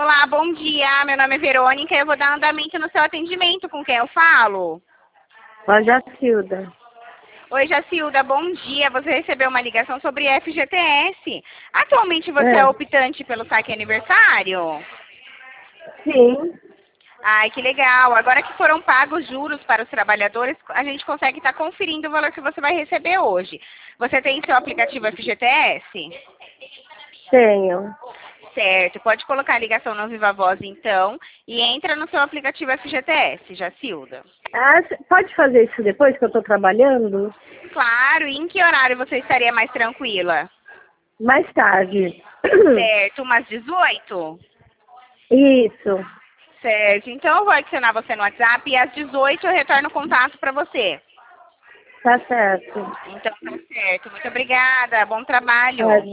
Olá, bom dia. Meu nome é Verônica e eu vou dar andamento no seu atendimento. Com quem eu falo? Ó, Jacilda. Oi, Jacilda, bom dia. Você recebeu uma ligação sobre FGTS. Atualmente você é optante pelo saque aniversário? Sim. Ai, que legal. Agora que foram pagos juros para os trabalhadores, a gente consegue estar conferindo o valor que você vai receber hoje. Você tem seu aplicativo FGTS? Tenho. Certo. Pode colocar a ligação no Viva Voz, então, e entra no seu aplicativo FGTS, Jacilda. Ah, pode fazer isso depois que eu estou trabalhando? Claro. E em que horário você estaria mais tranquila? Mais tarde. Certo. Umas 18? Isso. Certo. Então, eu vou adicionar você no WhatsApp e às 18 eu retorno o contato para você. Tá certo. Então, tá certo. Muito obrigada. Bom Ah, trabalho.